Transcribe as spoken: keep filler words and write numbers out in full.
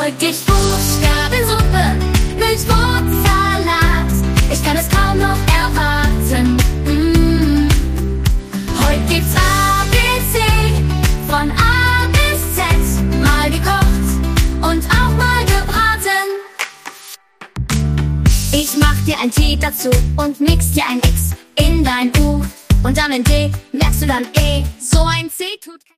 Heute gibt's Buchstabensuppe mit Wurstsalat. Ich kann es kaum noch erwarten. Mm. Heute gibt's A B C, von A bis Z. Mal gekocht und auch mal gebraten. Ich mach dir ein T dazu und mix dir ein X in dein U. Und dann ein D merkst du dann E. So ein C tut